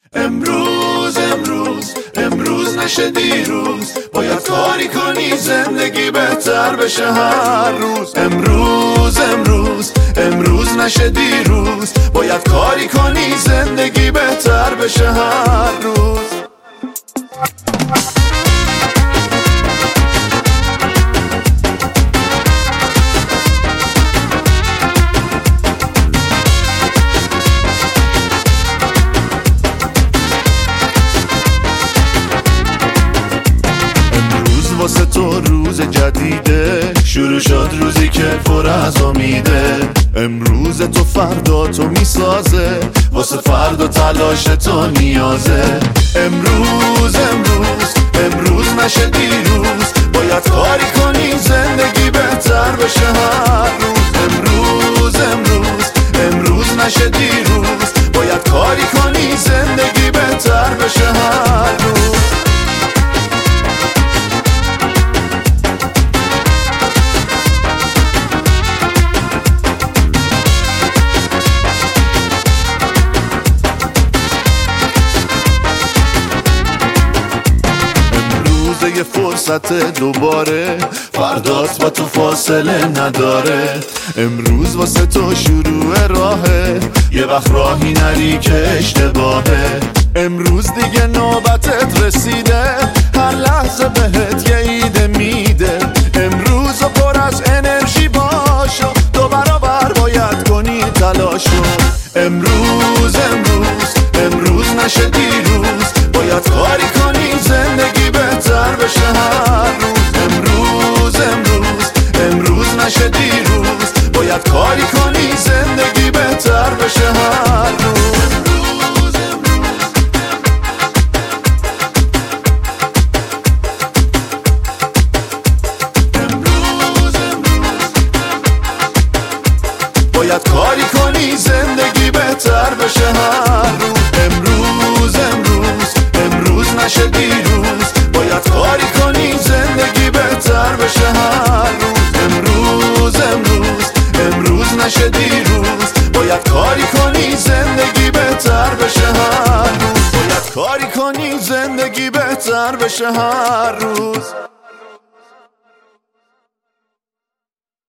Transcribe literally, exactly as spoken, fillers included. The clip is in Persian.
امروز امروز امروز نشه دیروز، باید کاری کنی زندگی بهتر بشه هر روز. امروز امروز امروز نشه دیروز، باید کاری کنی زندگی بهتر بشه هر روز. واسه تو روز جدیده، شروع شد روزی که پر از امیده. امروز تو فردا تو میسازه، واسه فردا تلاش تو نیازه. امروز امروز امروز نشه دیروز، باید کاری کنی زندگی بهتر بشه هر روز. امروز امروز امروز نشه دیروز، باید کاری کنی زندگی بهتر بشه هر روز. یه فرصت دوباره، فردات با تو فاصله نداره. امروز واسه تو شروع راهه، یه وقت راهی نری که اشتباهه. امروز دیگه نوبتت رسیده، هر لحظه بهت یه ایده میده. امروز پر از انرژی باشو، دو برابر باید کنی تلاشو. امروز امروز امروز نشه دیروز، باید کاری کنی زندگی بهتر بشه هر روز. امروز امروز امروز نشه دیروز، باید کاری کنی زندگی بهتر بشه هر روز. باید کاری کنی زندگی بهتر بشه هر روز. امروز امروز امروز نشه دیروز، باید کاری کنی زندگی بهتر بشه هر روز. امروز امروز امروز نشه دیروز، باید کاری کنی زندگی بهتر بشه هر روز. باید کاری کنی زندگی بهتر بشه هر روز.